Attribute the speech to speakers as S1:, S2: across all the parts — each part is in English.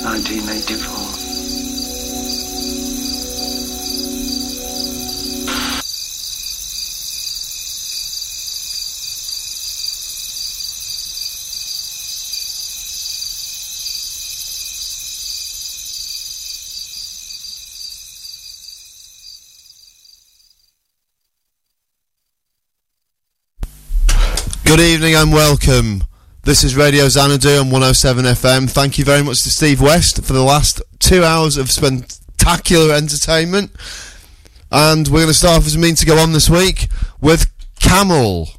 S1: 1984.
S2: Good evening and welcome. This is Radio Xanadu on 107 FM. Thank you very much to Steve West for the last 2 hours of spectacular entertainment. And we're going to start off as we mean to go on this week with Camel.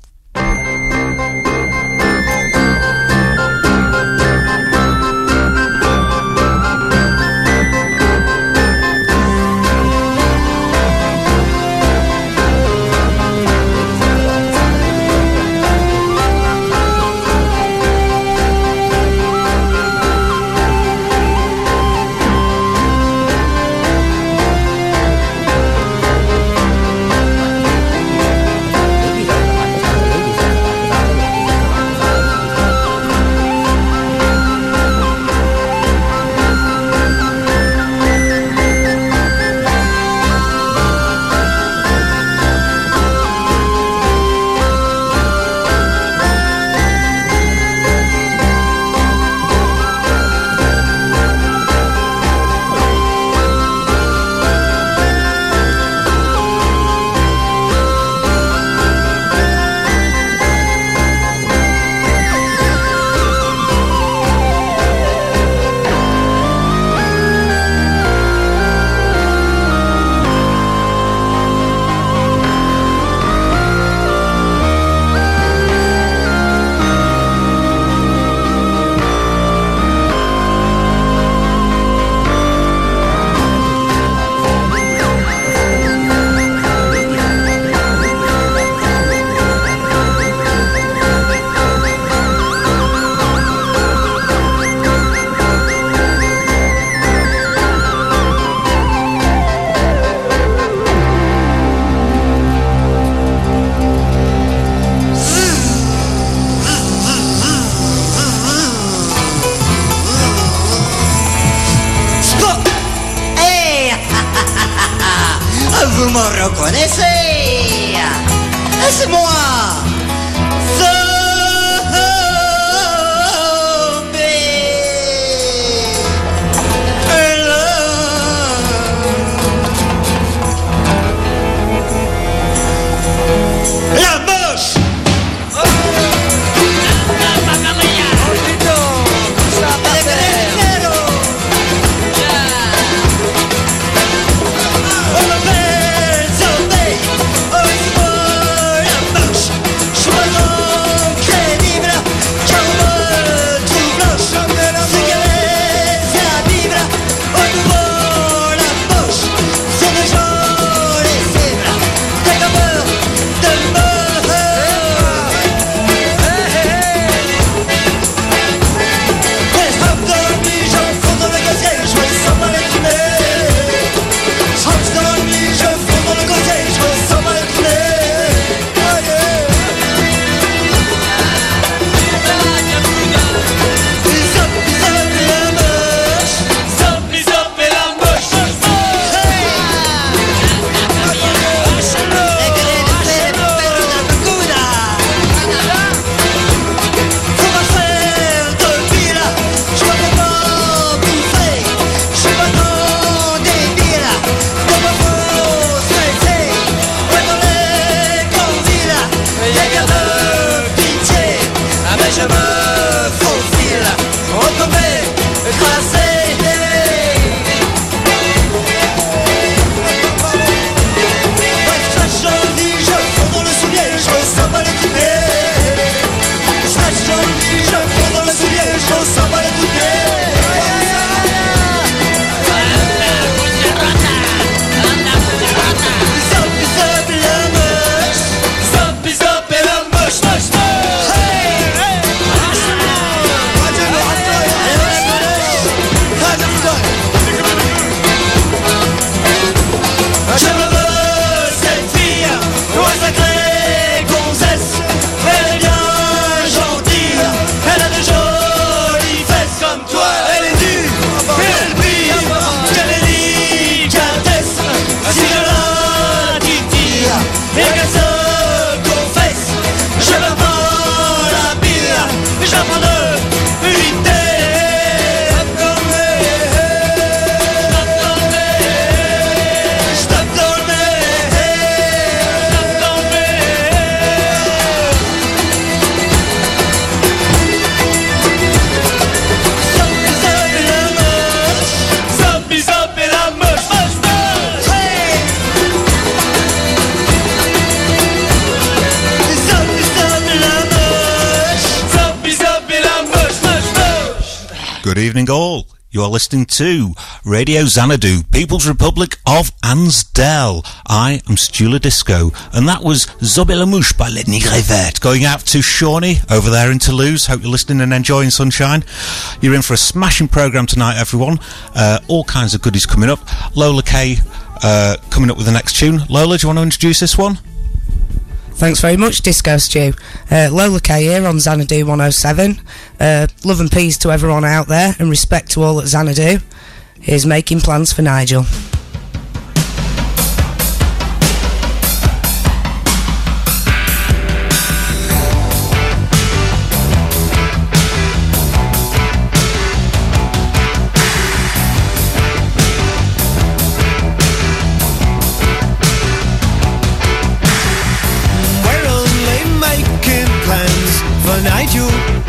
S1: Good evening all. You are listening to Radio Xanadu, People's Republic of Ansdell. I am Stula Disco, and that was Zobé la Mouche by Les Nigrevettes, going out to Shawnee over there in Toulouse. Hope you're listening and enjoying sunshine. You're in for a smashing programme tonight, everyone. All kinds of goodies coming up. Lola Kay coming up with the next tune. Lola, do you want to introduce this one?
S3: Thanks very much, Disco Stew. Lola Kay here on Xanadu 107. Love and peace to everyone out there, and respect to all at Xanadu. Here's Making Plans for Nigel.
S4: Nigel,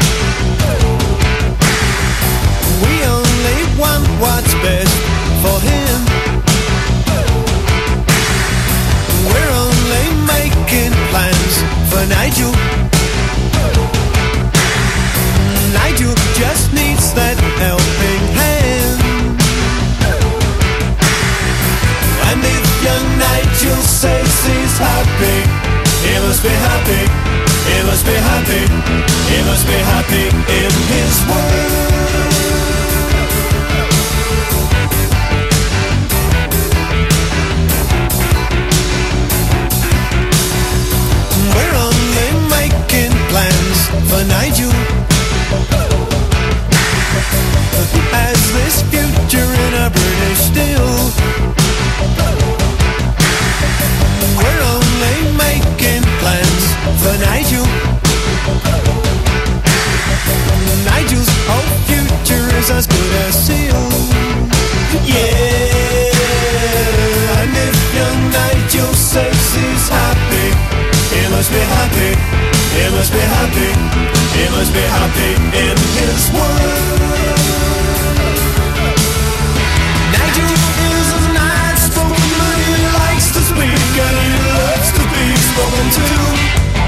S4: we only want what's best for him. We're only making plans for Nigel. Nigel just needs that helping hand. And if young Nigel says he's happy, he must be happy. He must be happy, he must be happy in his world. We're only making plans for Nigel. As this future in a British steel. We're only making plans for Nigel. Nigel's whole future is as good as sealed. Yeah, and if young Nigel says he's happy, he must be happy, he must be happy, he must be happy in his world. Nigel is an outspoken man, he likes to speak and he loves to be spoken to.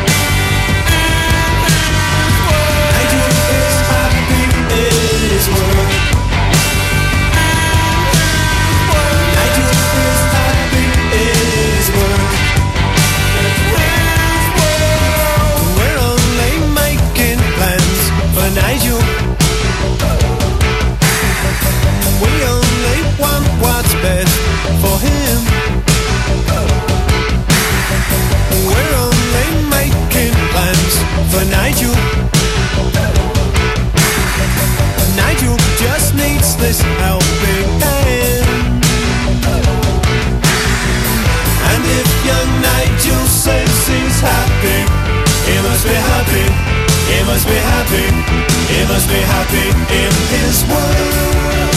S4: Nigel, we only want what's best for him. We're only making plans for Nigel. Nigel just needs this helping hand. And if young Nigel says he's happy, he must be happy. He must be happy, he must be happy in his world.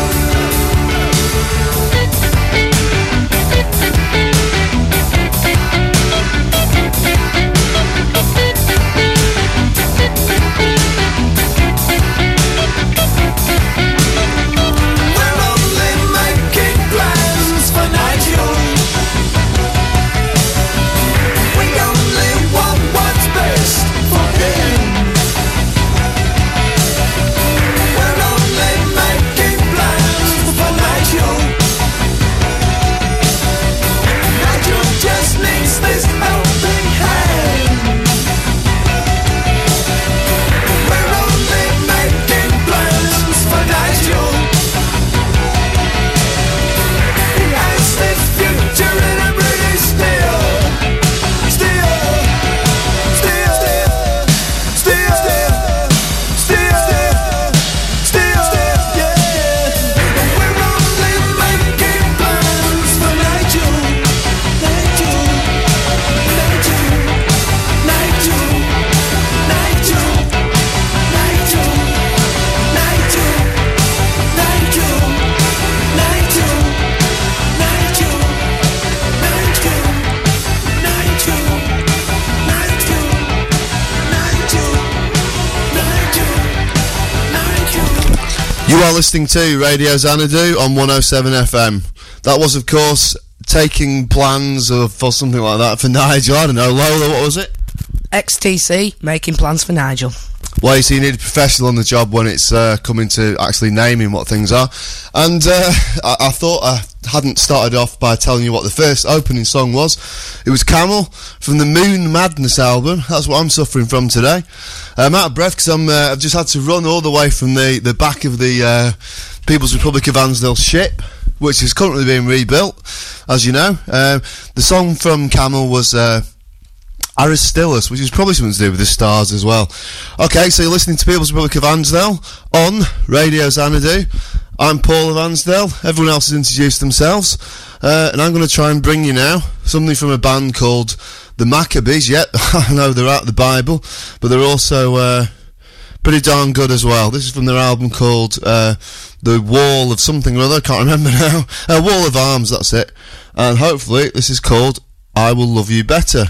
S4: We're only making plans for Nigel. We only want what's best for him.
S2: You are listening to Radio Xanadu on 107 FM. That was, of course, taking plans for something like that for Nigel. I don't know, Lola, what was it?
S3: XTC, Making Plans for Nigel.
S2: Well, you see, you need a professional on the job when it's coming to actually naming what things are. And I thought I hadn't started off by telling you what the first opening song was. It was Camel from the Moon Madness album. That's what I'm suffering from today. I'm out of breath because I've just had to run all the way from the back of the People's Republic of Ansdell ship, which is currently being rebuilt, as you know. The song from Camel was Aristillus, which is probably something to do with the stars as well. Okay, so you're listening to People's Republic of Ansdell on Radio Xanadu. I'm Paul of Ansdell. Everyone else has introduced themselves. And I'm going to try and bring you now something from a band called the Maccabees. Yep, I know they're out of the Bible, but they're also pretty darn good as well. This is from their album called The Wall of something or other. I can't remember now. Wall of Arms, that's it. And hopefully this is called I Will Love You Better.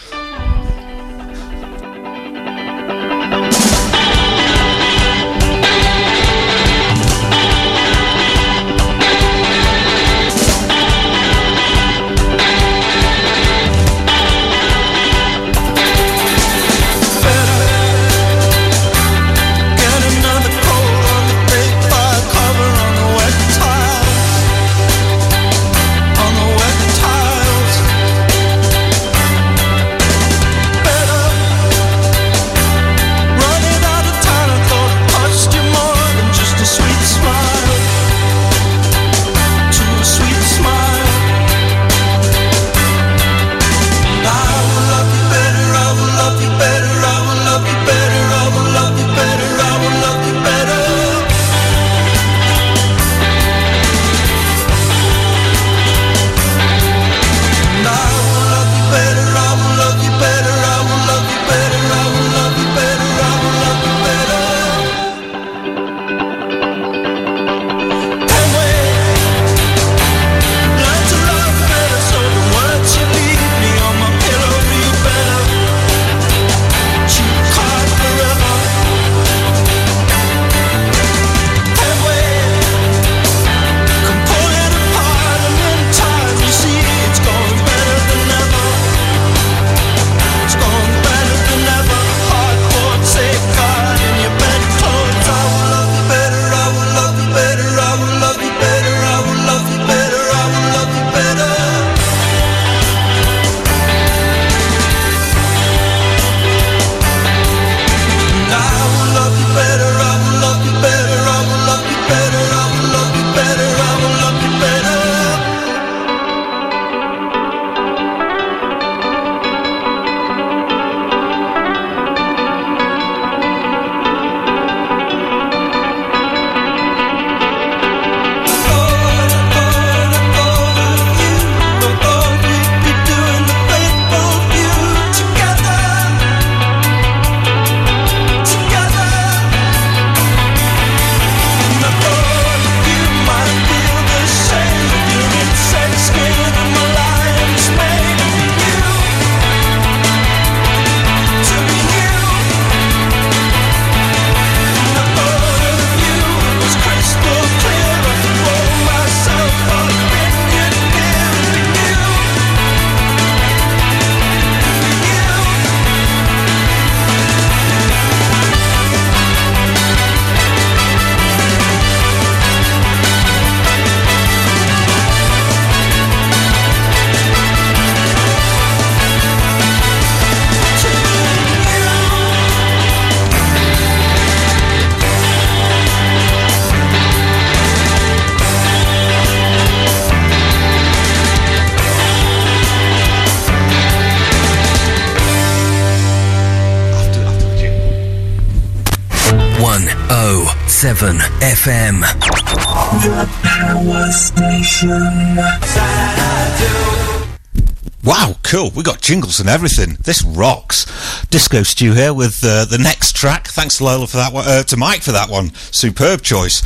S5: FM.
S4: The Power Station.
S1: Wow, cool. We got jingles and everything. This rocks. Disco Stew here with the next track. Thanks to Lola for that one, to Mike for that one. Superb choice.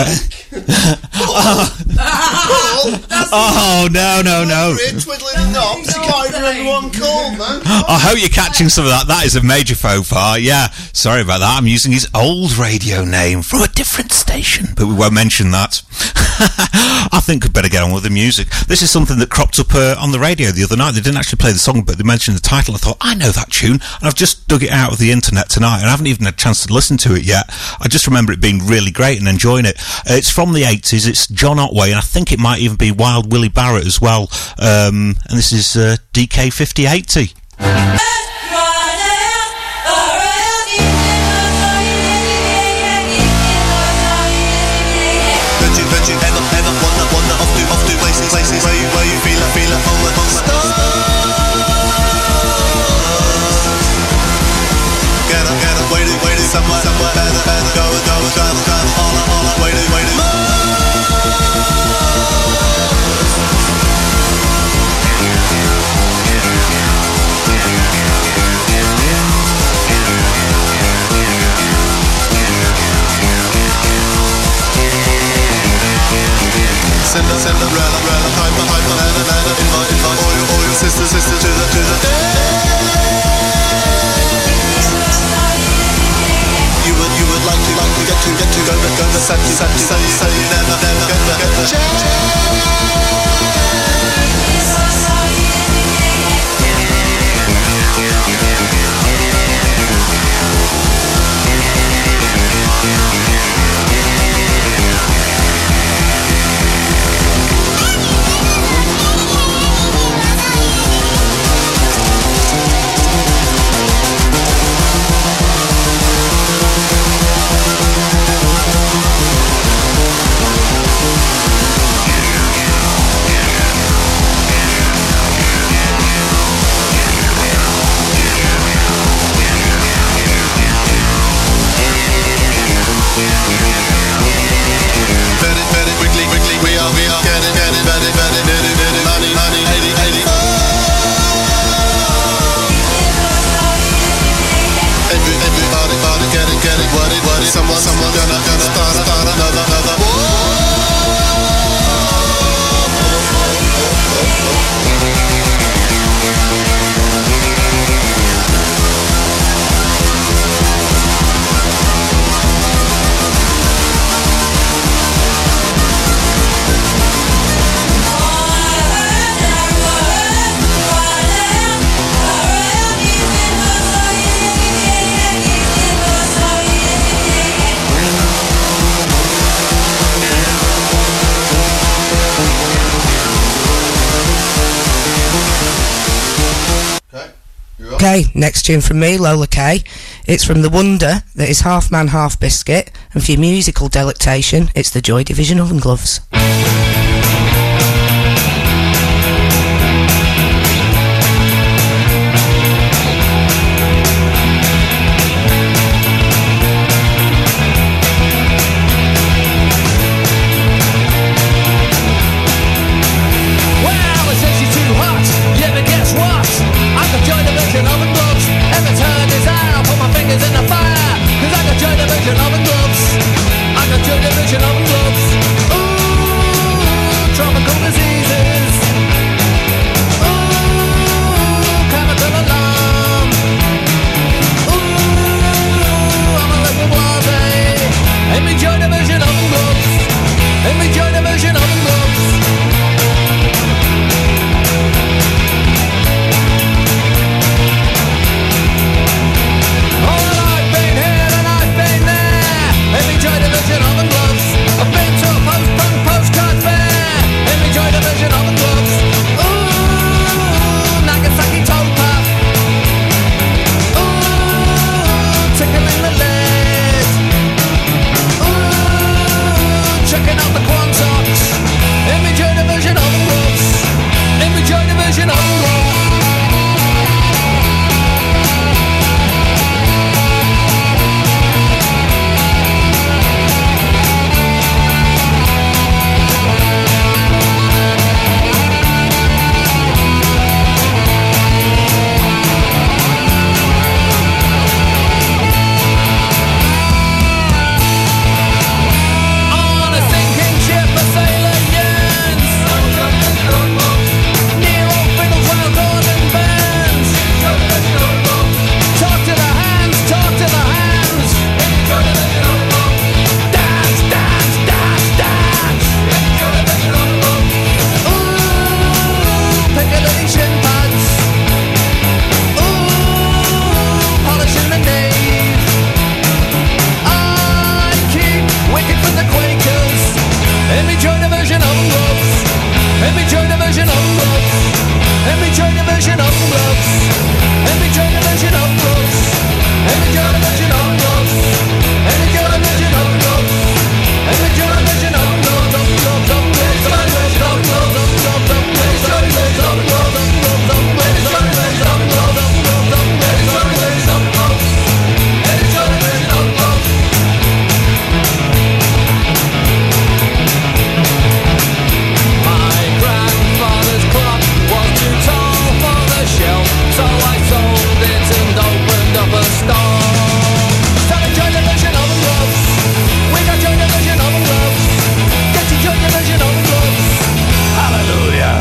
S1: Oh, no.
S2: Twiddling knobs. You can't even remember one called, man.
S1: I hope you're catching some of that. That is a major faux pas. Yeah, sorry about that. I'm using his old radio name from a different station, but we won't mention that. I think we'd better get on with the music. This is something that cropped up on the radio the other night. They didn't actually play the song, but they mentioned the title. I thought, I know that tune, and I've just dug it out of the internet tonight, and I haven't even had a chance to listen to it yet. I just remember it being really great and enjoying it. It's from the 80s. It's John Otway, and I think it might even be Wild Willie Barrett as well. And this is DK 5080.
S5: Don't you ever wonder off to places where you feel it among stars. Get up, waiting somewhere better, go, travel, all waiting. Cinderella, hyper, invite all your sisters to the You would like to get to go the so you never get the chance. Someone gonna start another war.
S3: Okay, next tune from me, Lola Kay. It's from the wonder that is half man, half biscuit, and for your musical delectation, it's the Joy Division Oven Gloves.
S6: Oven gloves. I got Joy Division oven gloves. Ooh.
S4: Let me join the version of gloves. Let me join the version of gloves. Let me join the version of gloves. Let me join the version of gloves. Let me join the version of gloves. Let me join the version of gloves. Let me join the version of gloves. Of gloves, of gloves, of gloves, of gloves, of gloves, of gloves, of gloves, of gloves, of gloves, of gloves, of gloves, of gloves, of gloves, of gloves, of gloves. Let me join the version of gloves. My grandfather's clock was too tall for the shelf, so I sold it and opened up a store. So we joined the version of gloves. We got joined the version of gloves. Get to join the version of gloves. Hallelujah.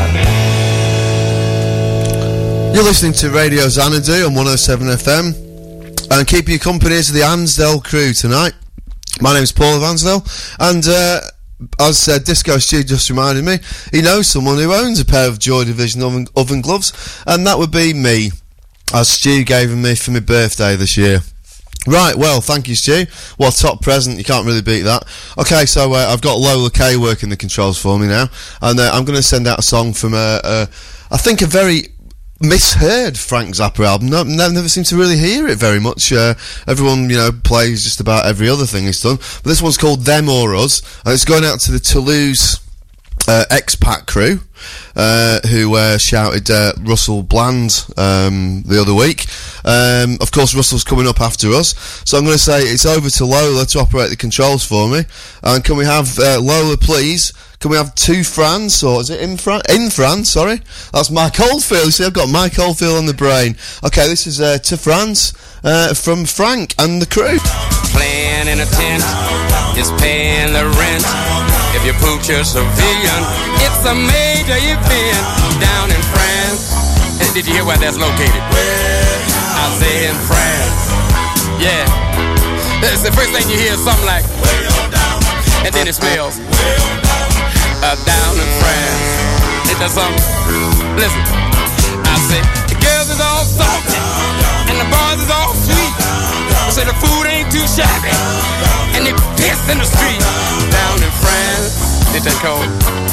S2: You're listening to Radio Xanadu on 107 FM, and keep you company to the Ansdell crew tonight. My name's Paul of Ansdell, and as Disco Stu just reminded me, he knows someone who owns a pair of Joy Division oven gloves, and that would be me, as Stu gave them me for my birthday this year. Right, well, thank you, Stu. What a top present, you can't really beat that. Okay, so I've got Lola Kay working the controls for me now, and I'm going to send out a song from, I think, a very misheard Frank Zappa album. Never seem to really hear it very much. Everyone, plays just about every other thing he's done. But this one's called Them or Us, and it's going out to the Toulouse expat crew, who shouted Russell Bland the other week. Of course, Russell's coming up after us, so I'm going to say it's over to Lola to operate the controls for me. And can we have Lola, please? Can we have to France, or is it in France? In France, sorry. That's Mike Oldfield. You see, I've got Mike Oldfield on the brain. Okay, this is To France from Frank and the crew.
S6: Playing in a tent is paying the rent. If you pooch a civilian, it's a major event down in France. And did you hear where that's located? I say in France. Yeah. That's the first thing you hear is something like, and then it smells. Down in France. Ain't that something? Listen. I say, the girls is all salty, and the boys is all sweet. I say the food ain't too shabby, and they piss in the street. Down in France. Ain't that cold?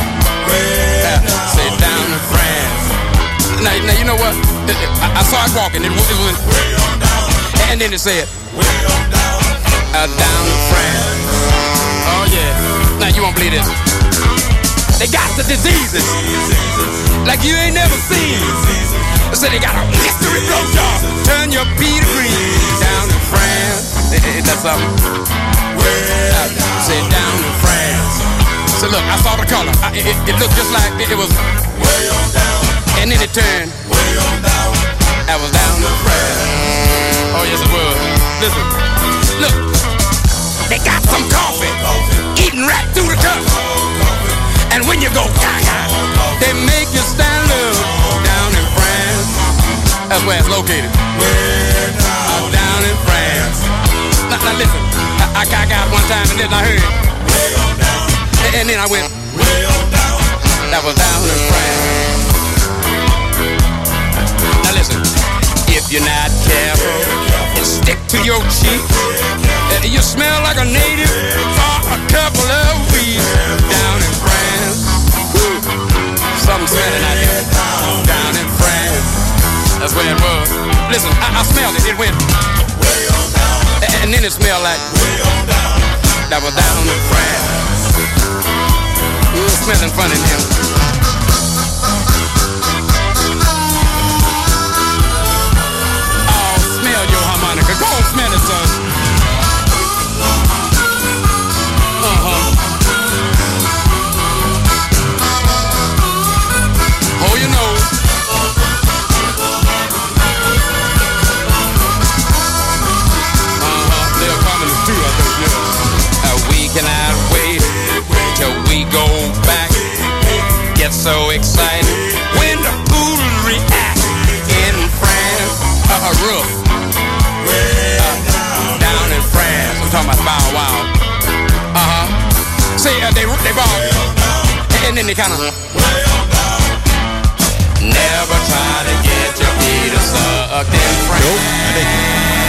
S6: Say down in France. Now you know what? I saw it walking. It went, and then it said, down in France. Oh yeah. Now you won't believe this. They got the diseases like you ain't never seen. So they got a mystery blowjob. Turn your pea to green. Down in France. Ain't that something? Say down in France. So look, I saw the color. It looked just like it was way on down. And then it turned way on down. I was down in France. Oh yes it was. Listen. Look. They got some coffee. Eating right through the cup. And when you go gaga, they make you stand up. Down in France. That's where it's located. Down in France. Now listen, I got one time and then I heard. And then I went. That was down in France. Now listen, if you're not careful and stick to your cheek, you smell like a native for a couple of weeks. Down in France. Something smelling out there. Down in France. That's where it was. Listen, I smelled it. It went way on down. And then it smelled like way on down. That was down in France. Ooh, smelling funny now. Oh, smell your harmonica. Go on, smell it, son. Oh, you know. They're coming too, I think, yeah. We cannot wait till we go back. Get so excited when the poodles react in France. Rough. Down in France. I'm talking about Bow Wow. See, they ball. And then they kind of. Never try to get your feet sucked in France.
S1: Nope, I didn't.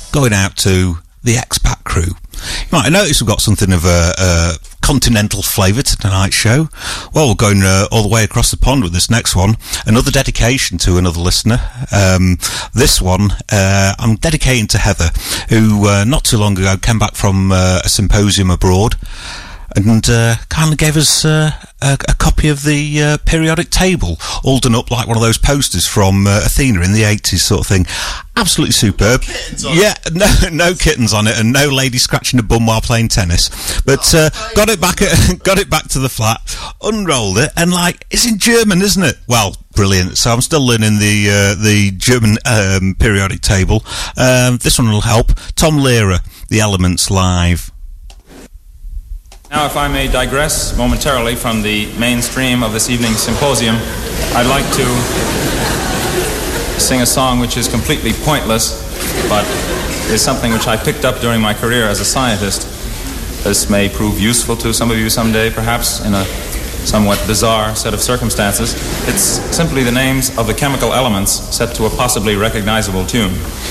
S1: going out to the expat crew. You might notice we've got something of a continental flavour to tonight's show. Well, we're going all the way across the pond with this next one. Another dedication to another listener. This one I'm dedicating to Heather, who not too long ago came back from a symposium abroad and kindly gave us a copy of the periodic table, all done up like one of those posters from Athena in the 80s sort of thing. Absolutely superb. Yeah, no kittens on it, and no lady scratching a bum while playing tennis. But got it back to the flat, unrolled it, and like, it's in German, isn't it? Well, brilliant. So I'm still learning the German periodic table. This one will help. Tom Lehrer, The Elements Live.
S7: Now, if I may digress momentarily from the mainstream of this evening's symposium, I'd like to sing a song which is completely pointless, but is something which I picked up during my career as a scientist. This may prove useful to some of you someday, perhaps in a somewhat bizarre set of circumstances. It's simply the names of the chemical elements set to a possibly recognizable tune.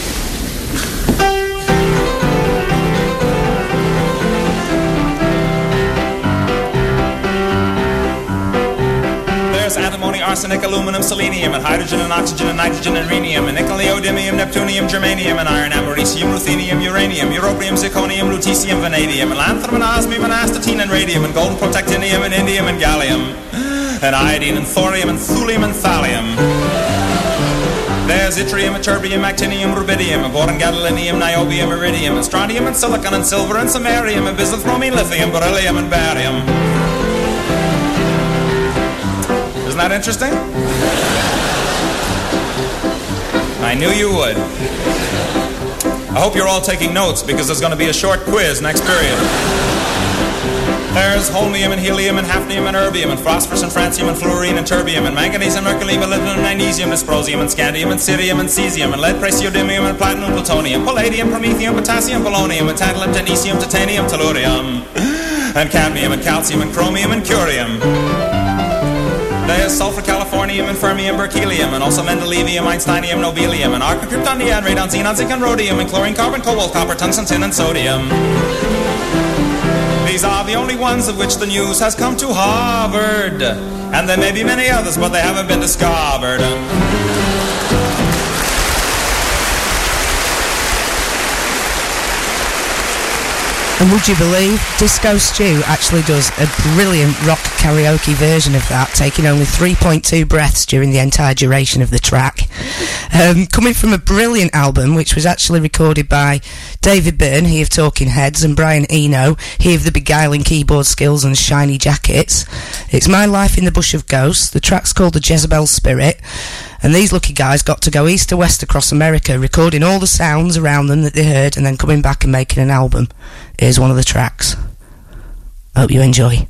S7: Antimony, arsenic, aluminum, selenium, and hydrogen and oxygen and nitrogen and rhenium, and nickel, neodymium, neptunium, germanium, and iron, americium, ruthenium, uranium, europium, zirconium, lutetium, vanadium, and lanthanum, and osmium, and astatine, and radium, and golden protactinium, and indium, and gallium, and iodine, and thorium, and thulium, and thallium. There's yttrium, ytterbium, actinium, rubidium, boron, gadolinium, niobium, iridium, and strontium, and silicon, and silver, and samarium, and bismuth, lithium, beryllium, and barium. Isn't that interesting? I knew you would. I hope you're all taking notes, because there's going to be a short quiz next period. There's holmium and helium and hafnium and erbium and phosphorus and francium and fluorine and terbium and manganese and mercury, molybdenum and magnesium, dysprosium and scandium and cerium and cesium and lead, praseodymium and platinum, plutonium, palladium, promethium, potassium, polonium, and tantalum, technetium, titanium, tellurium, and cadmium and calcium and chromium and curium. There's sulfur, californium, and fermium, berkelium, and also mendelevium, einsteinium, nobelium, and argon, krypton, neon, radon, xenon, zinc, and rhodium, and chlorine, carbon, cobalt, copper, tungsten, tin, and sodium. These are the only ones of which the news has come to Harvard, and there may be many others, but they haven't been discovered.
S3: And would you believe Disco Stew actually does a brilliant rock karaoke version of that, taking only 3.2 breaths during the entire duration of the track. Coming from a brilliant album, which was actually recorded by David Byrne, he of Talking Heads, and Brian Eno, he of the beguiling keyboard skills and shiny jackets. It's My Life in the Bush of Ghosts. The track's called The Jezebel Spirit. And these lucky guys got to go east to west across America, recording all the sounds around them that they heard, and then coming back and making an album. Here's one of the tracks. Hope you enjoy.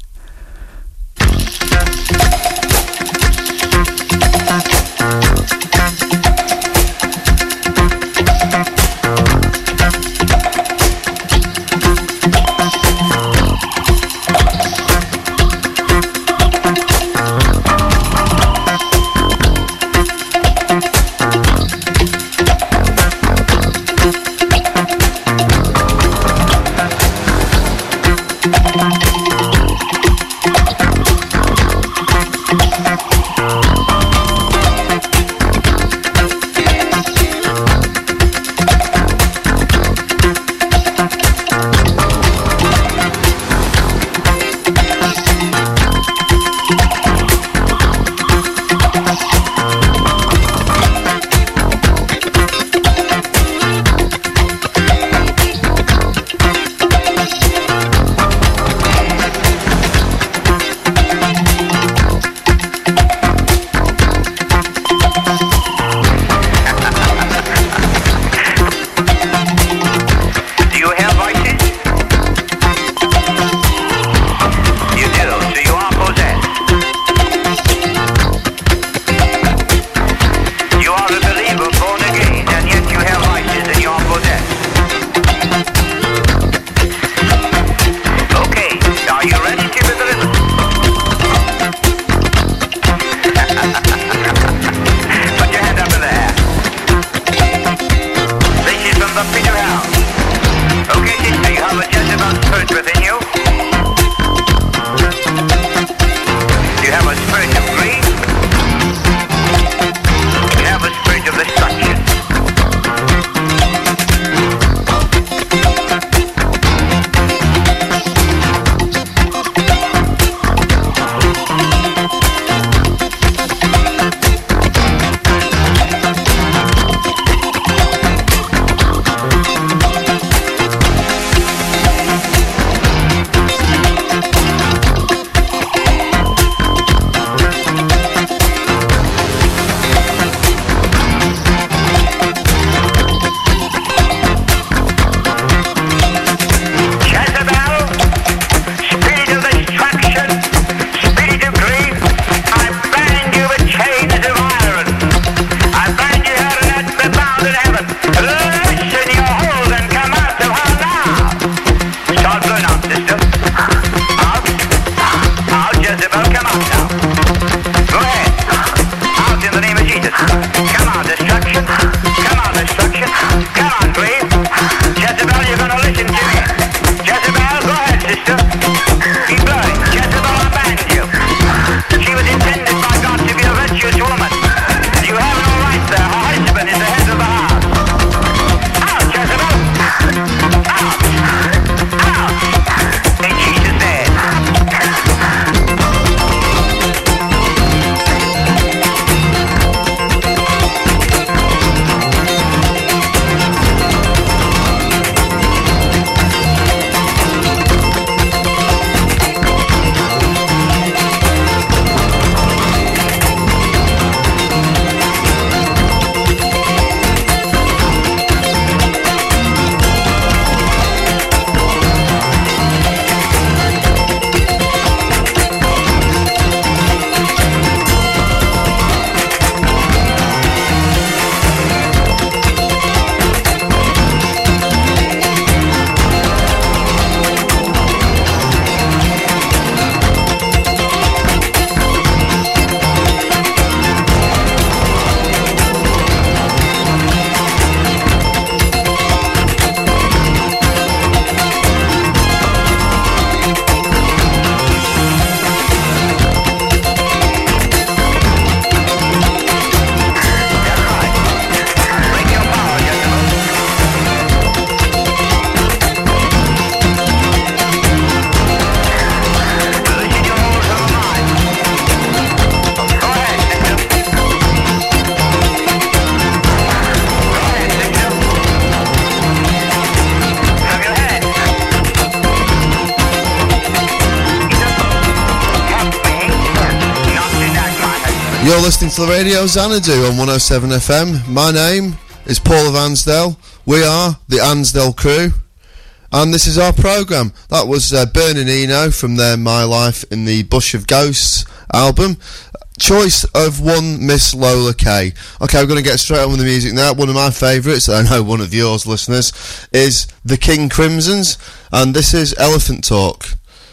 S2: You're listening to the Radio Xanadu on 107 FM. My name is Paul of Ansdell. We are the Ansdell Crew, and this is our programme. That was Burning Eno from their My Life in the Bush of Ghosts album. Choice of one Miss Lola Kay. Okay, we're going to get straight on with the music now. One of my favourites, I know one of yours, listeners, is the King Crimsons, and this is Elephant Talk.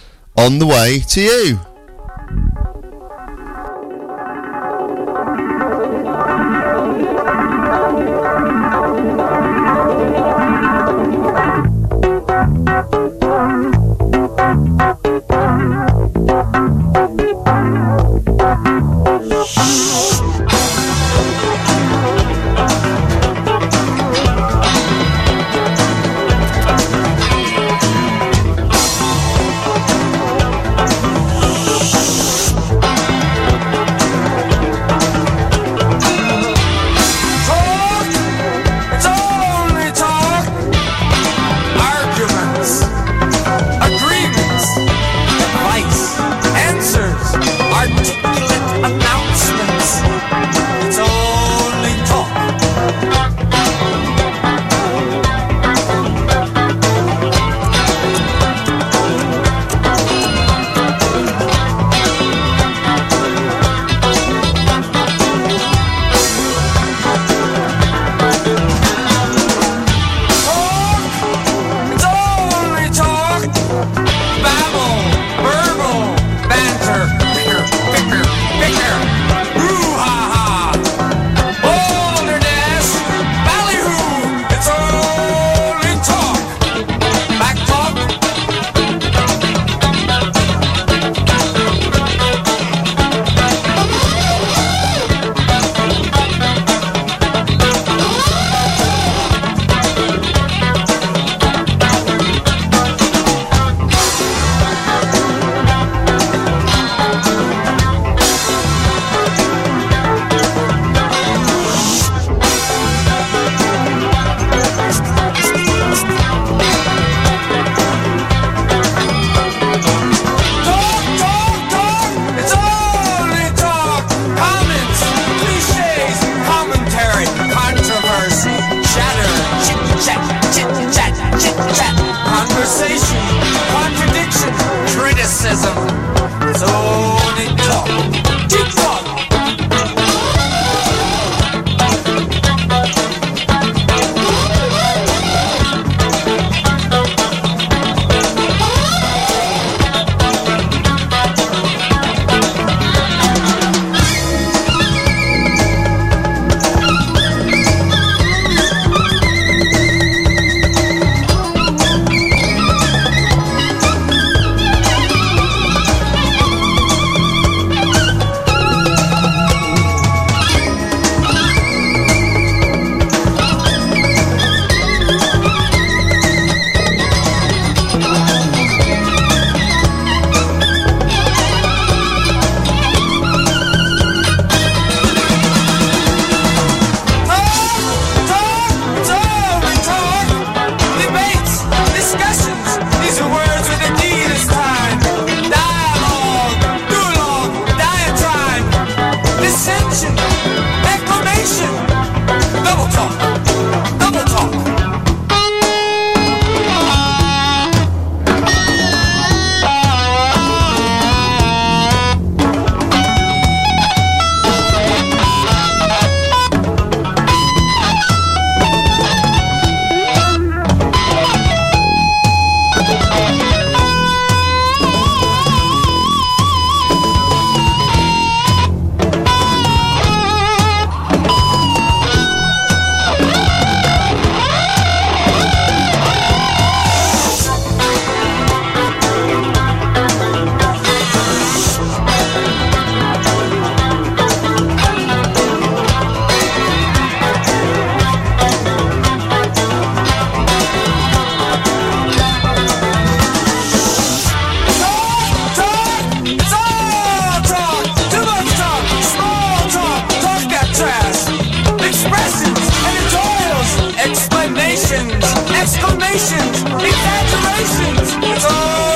S2: On the way to you.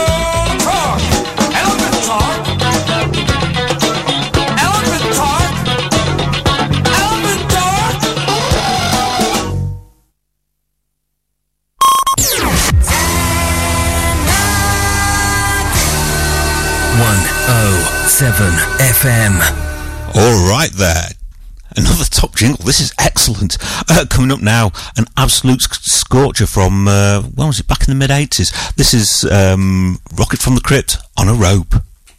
S8: Elephant talk. 107 FM.
S1: All right there. Another top jingle. This is excellent. Coming up now, an absolute scorcher from, when was it, back in the mid-80s? This is Rocket from the Crypt, On a Rope.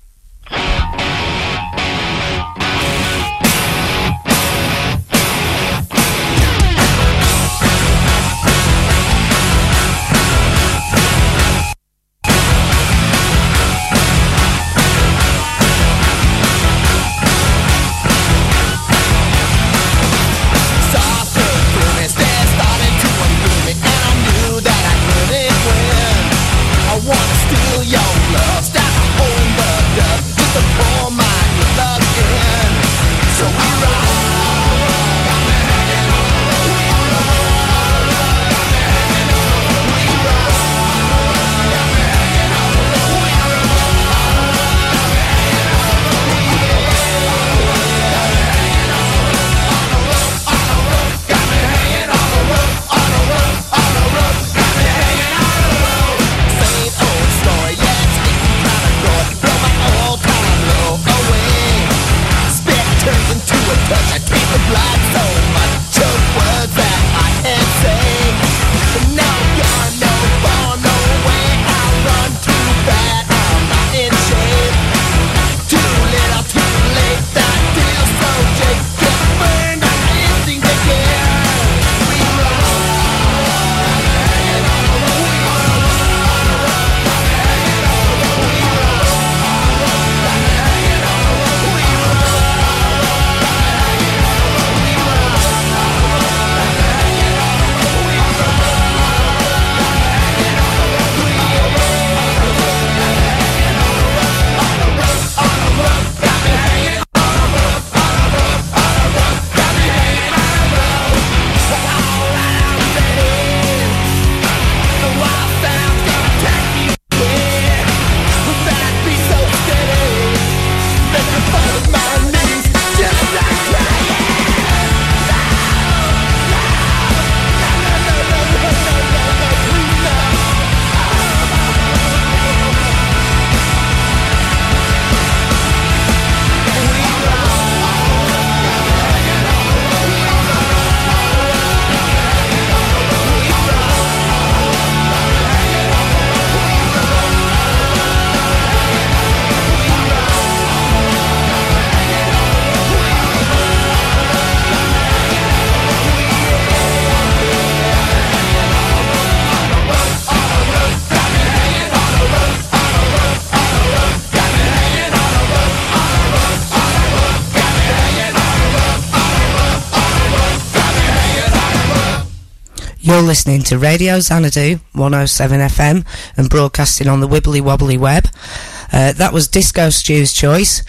S3: You're listening to Radio Xanadu 107 FM and broadcasting on the Wibbly Wobbly web. That was Disco Stew's choice.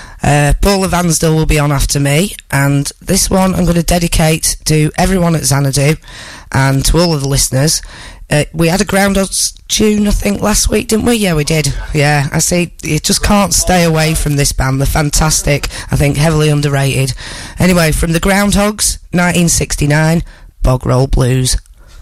S3: Paul of Ansdell will be on after me, and this one I'm going to dedicate to everyone at Xanadu and to all of the listeners. We had a Groundhogs tune, I think, last week, didn't we? Yeah, we did. Yeah, I see. You just can't stay away from this band. They're fantastic. I think heavily underrated. Anyway, from the Groundhogs, 1969, Bog Roll Blues.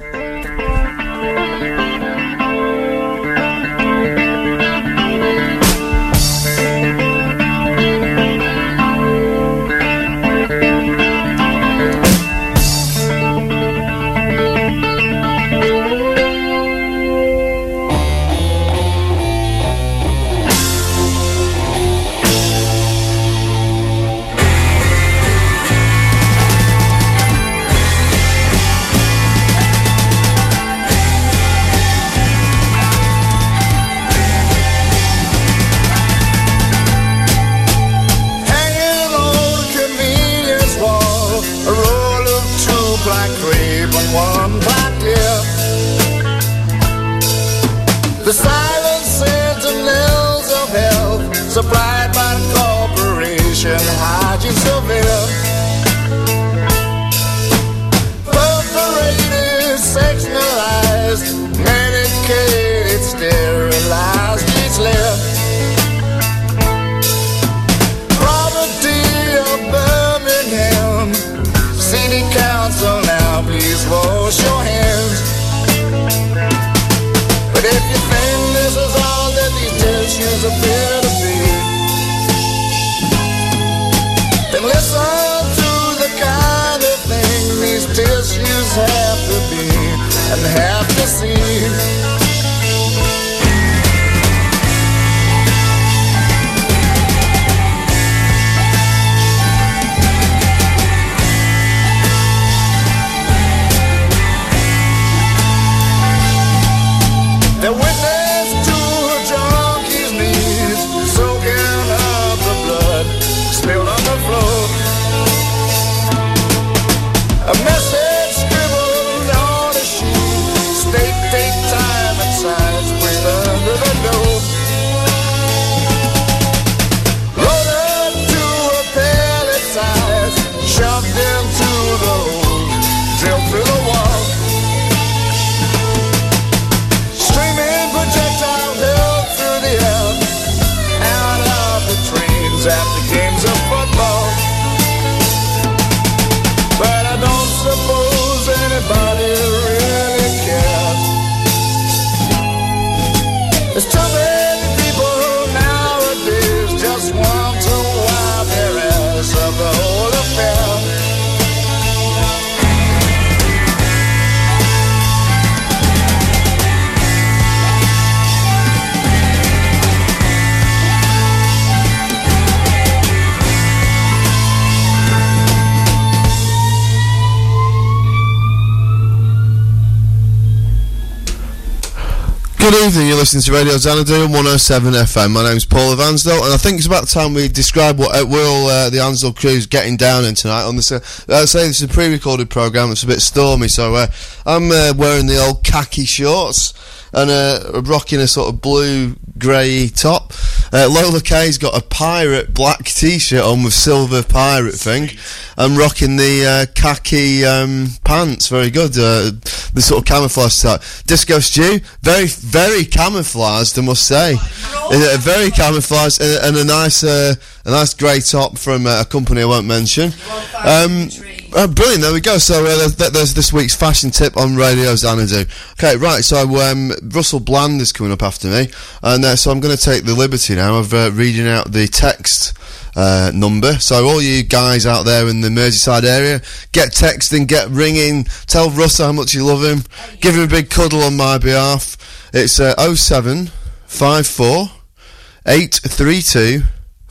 S9: Supplied by the corporation, hygiene Seville. Perforated, sectionalized, medicated, sterilized each lip. Property of Birmingham. City Council now, please wash your hands. But if you think this is all that these tissues appear to be, and half deceived. The witness to a junkie's knees, soaking up the blood spilled on the floor. A message scribbled on a sheet, state, date, time, and size, pushed under the door. Loaded to a pallet size, shoved into the hole, drilled through the wall. After games of football, but I don't suppose anybody really cares. There's too many people nowadays just want to wipe their ass of the whole affair.
S2: Good evening, you're listening to Radio Xanadu on 107 FM. My name's Paul Evansdale, and I think it's about time we describe what we're all, the Ansdale crew's getting down in tonight. On this, say this is a pre-recorded programme, it's a bit stormy, so I'm wearing the old khaki shorts and rocking a sort of blue-grey top. Lola Kay's got a pirate black t-shirt on with silver pirate thing. I'm rocking the khaki pants, very good, the sort of camouflage type. Disco Stew, very, very camouflaged, I must say. Very camouflaged, and a nice grey top from a company I won't mention. Brilliant, there we go. So there's this week's fashion tip on Radio Xanadu. Okay, right, so Russell Bland is coming up after me, and so I'm going to take the liberty now of reading out the text number. So all you guys out there in the Merseyside area, get texting, get ringing, tell Russ how much you love him, give him a big cuddle on my behalf. It's 0754 832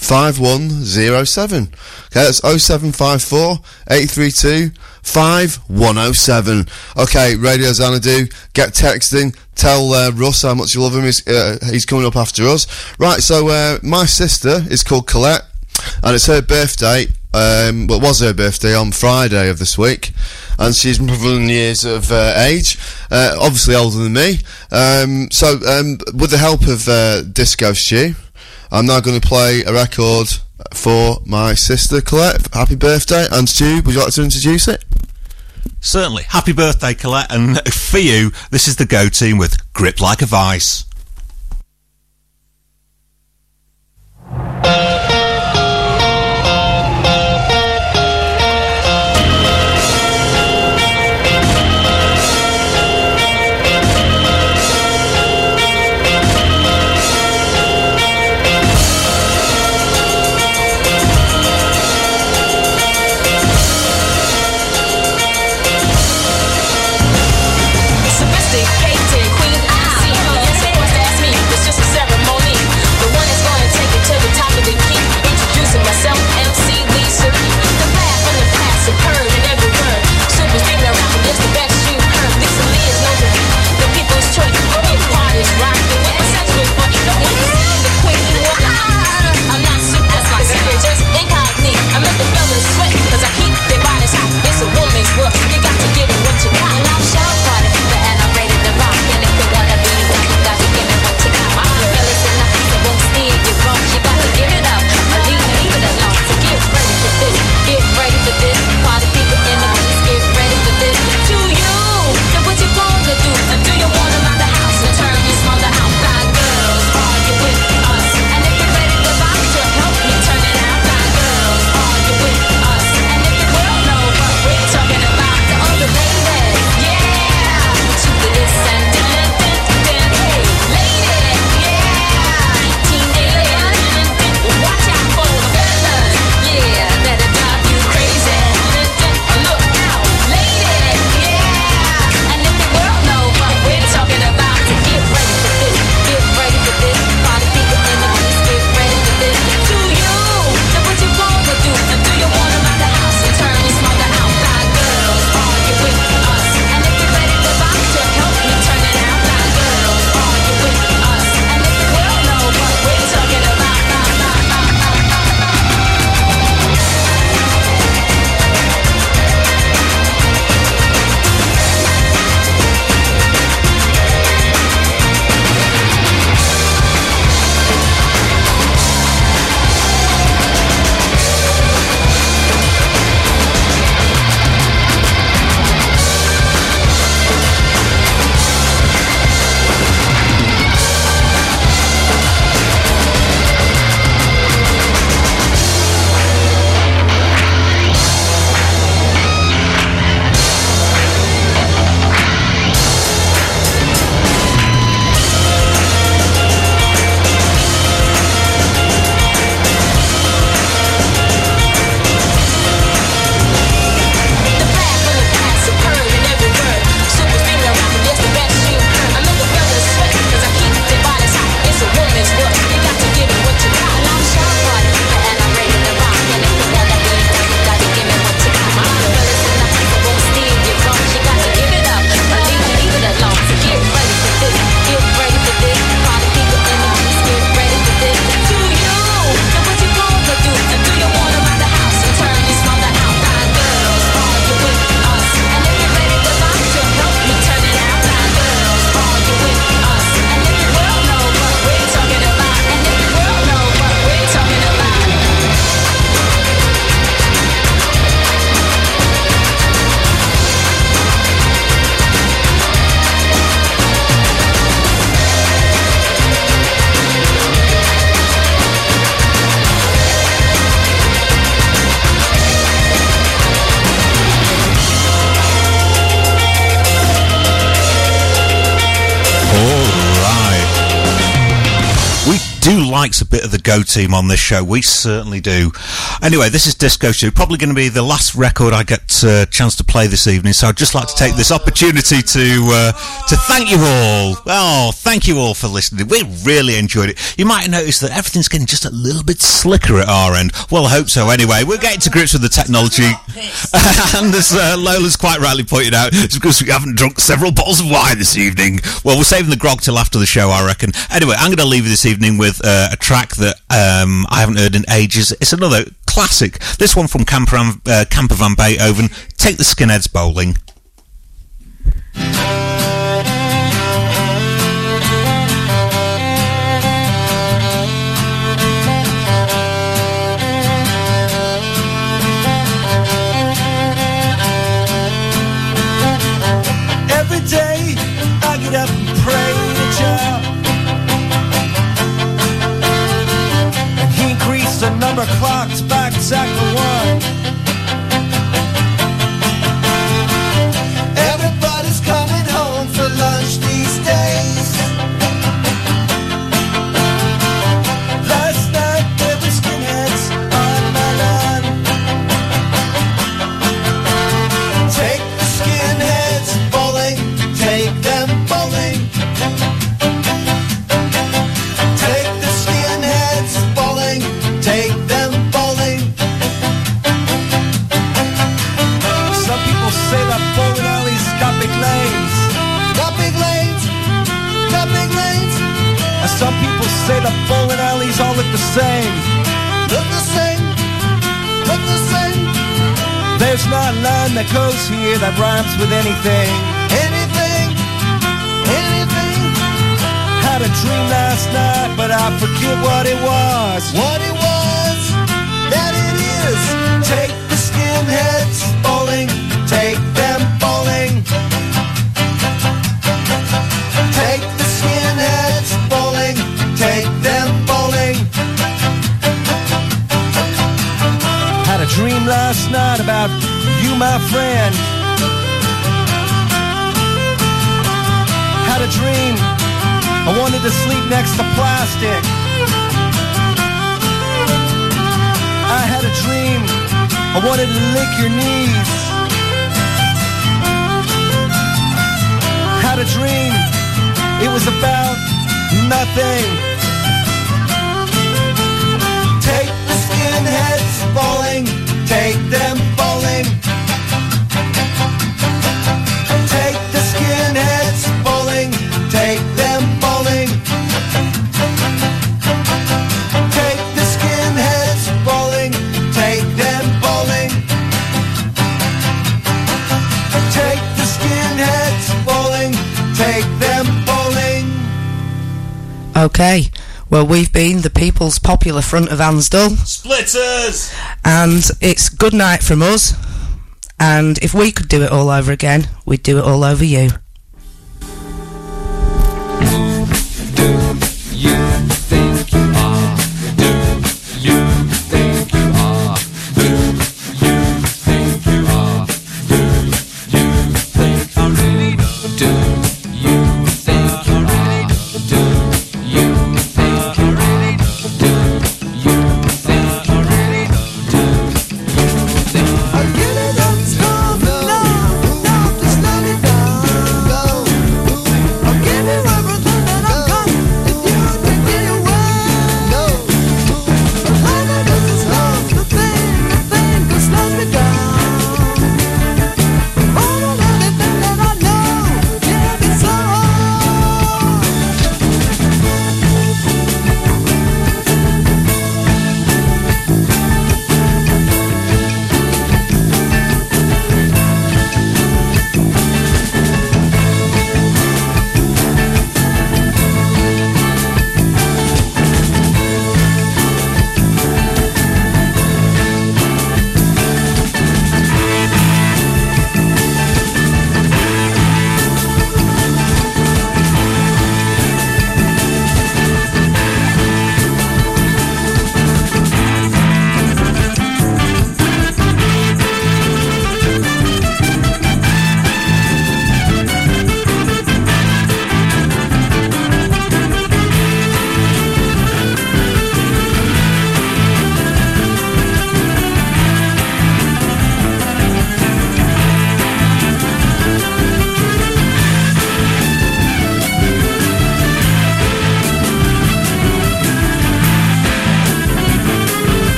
S2: 5107. Okay, that's 0754 832 5107. Okay, Radio Xanadu, get texting, tell Russ how much you love him. He's coming up after us. Right, so my sister is called Colette, and it's her birthday. Well, it was her birthday on Friday of this week, and she's 11 years of age, obviously older than me. So with the help of Disco Stew, I'm now going to play a record for my sister Colette. Happy birthday. And Stu, would you like to introduce it?
S1: Certainly. Happy birthday, Colette. And for you, this is the Go Team with Grip Like a Vice.
S8: Sophisticated queen, I see her.
S1: likes a bit of the Go Team on this show. We certainly do. Anyway, this is Disco Stu. Probably going to be the last record I get a chance to play this evening, so I'd just like to take this opportunity to thank you all. Oh, thank you all for listening. We really enjoyed it. You might notice that everything's getting just a little bit slicker at our end. Well, I hope so. Anyway, we're getting to grips with the technology. And as Lola's quite rightly pointed out, it's because we haven't drunk several bottles of wine this evening. Well, we're saving the grog till after the show, I reckon. Anyway, I'm going to leave you this evening with a track that I haven't heard in ages. It's another classic. This one from Camper Van Beethoven, Take the Skinheads Bowling.
S4: Every day I get up and pray to Jah, and he increased the number of clocks back exactly one. Everybody's coming home for lunch these days. Last night there were skinheads on my lawn. Take the skinheads bowling, take them bowling. Take the skinheads bowling, take them bowling. Some people say that bowling alleys got big lanes. Got big lanes, got big lanes. And some people say that bowling alleys all look the same. Look the same, look the same. There's not a line that goes here that rhymes with anything. Anything, anything. Had a dream last night, but I forget what it was. What it was, that it is. Take the skinheads bowling, take them bowling. Take the skinheads bowling, take them bowling. Had a dream last night about you, my friend. Had a dream I wanted to sleep next to plastic. I had a dream I wanted to lick your knees. Had a dream it was about nothing. Take the skinheads bowling, take them bowling. Take the skinheads bowling, take them bowling. Take the skinheads bowling, take them bowling. Take the skinheads bowling, take them bowling.
S3: Okay, well, we've been the People's Popular Front of Ansdell.
S1: Splitters!
S3: And it's good night from us. And if we could do it all over again, we'd do it all over you.
S4: I really don't stop, no, just let it down.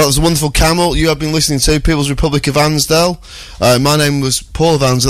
S2: was a wonderful Camel. You have been listening to People's Republic of Ansdell. My name was Paul of Ansdell.